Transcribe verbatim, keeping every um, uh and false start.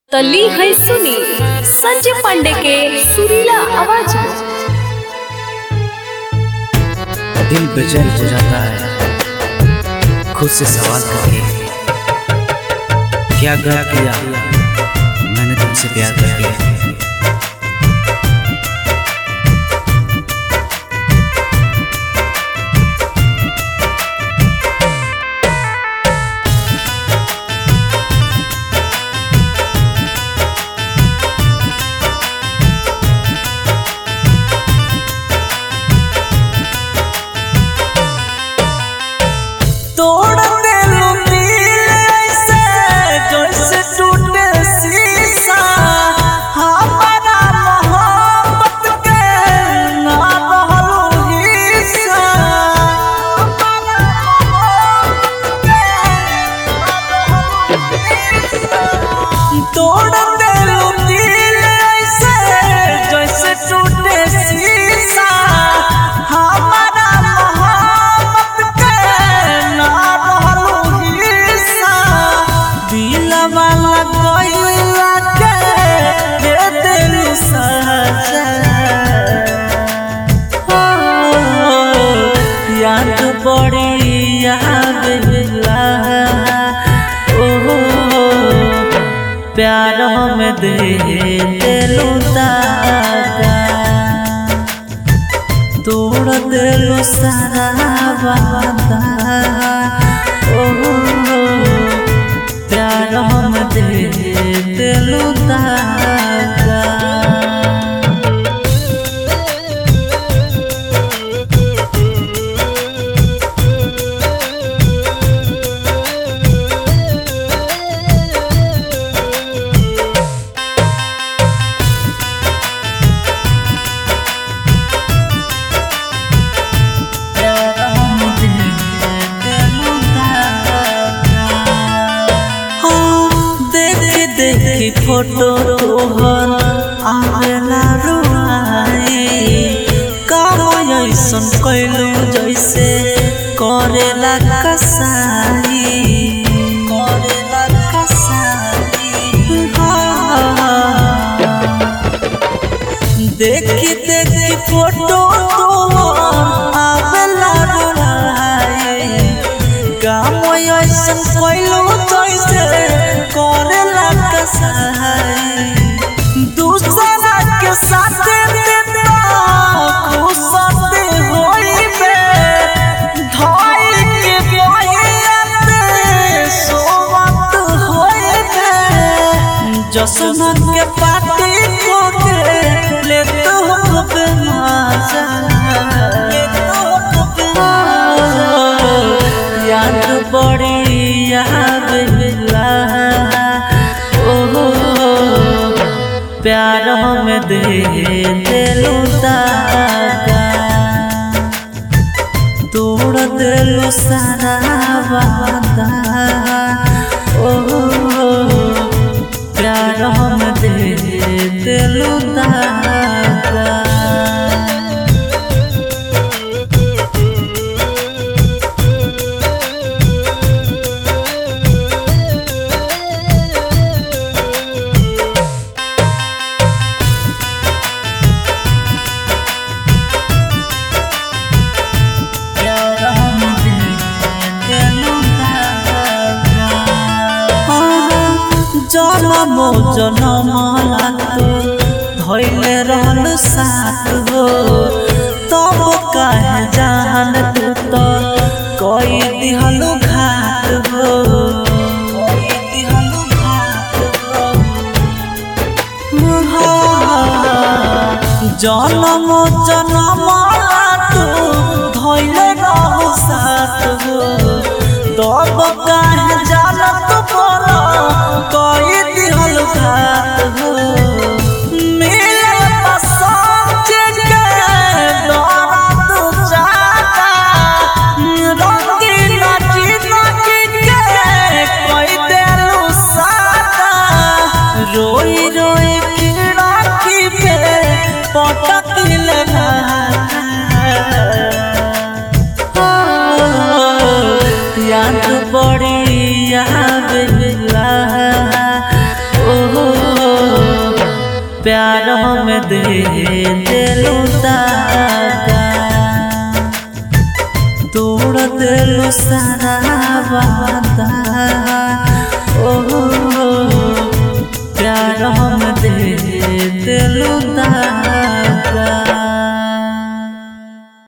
तली है सुनी संजय पांडे के सुरीला आवाज में। दिल बेचैन हो जाता है खुद से सवाल करके, क्या गलत किया मैंने तुमसे प्यार करके। प्यार में दे दिलू दागा, तोड़ दिलू सारा वादा। ओ प्यार में दे दिलू दागा। देखी फोटो तोहर आवेला रुआई, काम ऐसन कैलू जैसे करेला कसाई करेला कसाई। देखी देखी फोटो तोहर आवेला रुआई, काम ऐसन कैलू जैसे करेला दूसरा के साथ खुशते होइबे, धाई के बोयते सोवत होइबे। जश्न के पार्टी को के ले तो खूब मजा, ले तो खूब मजा। याद बड़ी आवेला प्यार में दे दिलू दागा, तोड़ दिलू सारा वादा। ओ प्यार में दे दिलू दागा। जनमो जनमला तो धैले रहल साथ हो, तब काहे जान तू तो कोई दिहलु घात हो, कोई दिहलु घात हो। जनमो जनमला तू धैले रहल साथ हो, तब काहे जान तू बोला कोई दिहल घात हो। मेरे पसंद के दर्द जाता, रंगीन जिंदगी के कोई दिलू सादा। रोई रोई खिड़की पे पटकिल याद बड़ी आवेला। ओ प्यार में दे दिलू दागा तोड़ दिलू सारा वादा ओ प्यार में दे दिलू दागा।